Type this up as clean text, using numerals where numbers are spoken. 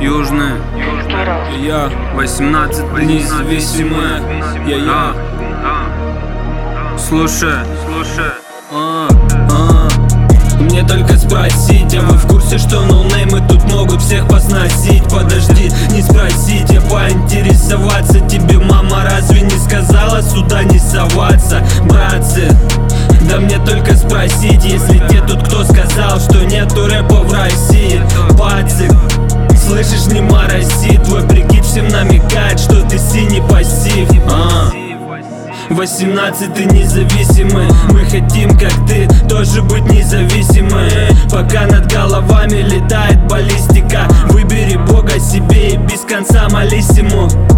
Южная, я 18 независимая, я. Слушай, мне только спросить, а вы в курсе, что ноунеймы тут могут всех посносить? Подожди, не спросить, а поинтересоваться. Тебе мама разве не сказала сюда не соваться, братцы? Да мне только спросить, если те тут кто сказал, что нету рэпа в России. Пацик, слышишь, не морози, твой прикид всем намекает, что ты синий пассив. 18 независимые, мы хотим, как ты, тоже быть независимые. Пока над головами летает баллистика, выбери Бога себе и без конца молись ему.